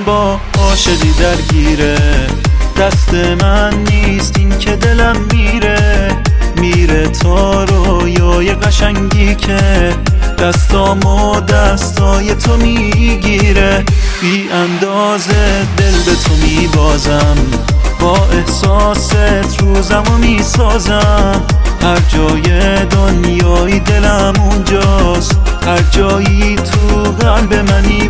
با عاشقی درگیره، دست من نیست این که دلم میره تا رویای قشنگی که دستامو دستای تو میگیره. بی اندازه دل به تو میبازم، با احساست روزمو میسازم. هر جای دنیای دلم اونجاست، هر جایی تو قلب منی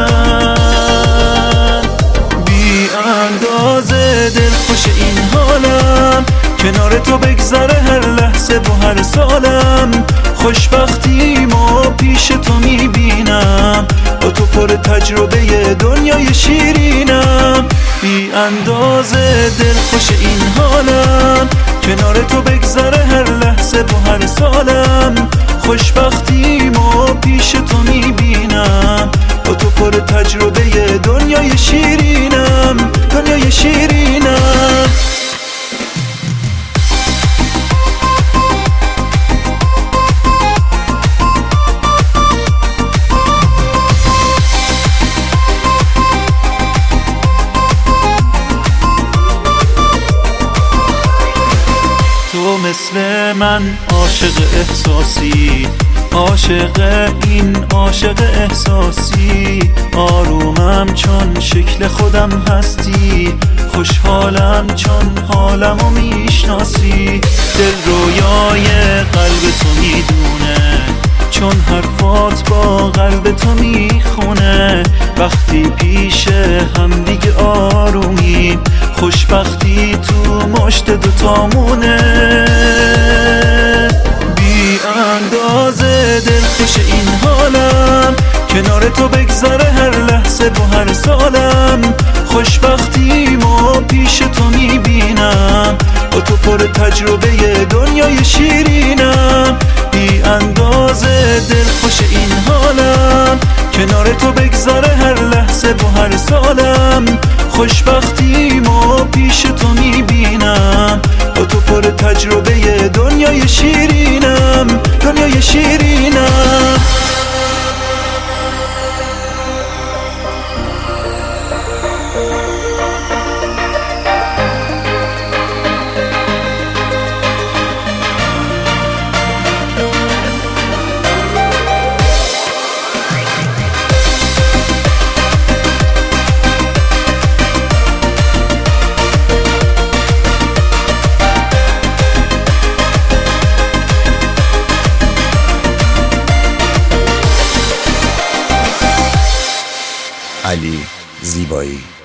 بازم. بی اندازه دل خوش این حالم، کنار تو بگذره هر لحظه و هر سالم. خوشبختیمو پیش تو میبینم، با تو پر تجربه دنیای شیرینم. بی اندازه دل خوش این حالم، کنار تو بگذره هر لحظه و هر سالم. خوشبختیمو پیش تو میبینم، با تو پر تجربه دنیای شیرینم، دنیای شیرینم. تو مثل من عاشق احساسی، عاشق این عاشق احساسی. آرومم چون شکل خودم هستی، خوشحالم چون حالمو میشناسی. دل رویای قلب تو میدونه، چون حرفات با قلب تو میخونه. وقتی پیش هم دیگه آرومیم، خوشبختی تو مشت دوتامونه. بی اندازه دل خوش این حالم، کنار تو بگذره هر لحظه و هر سالم. خوشبختیمو پیش تو میبینم، با تو پر تجربه دنیای شیرینم. بی اندازه دل خوش این حالم، کنار تو بگذره هر لحظه و هر سالم. خوشبختیمو پیش تو میبینم، با تو پر تجربه دنیای شیرینم، دنیای شیرینم. علی زیبایی.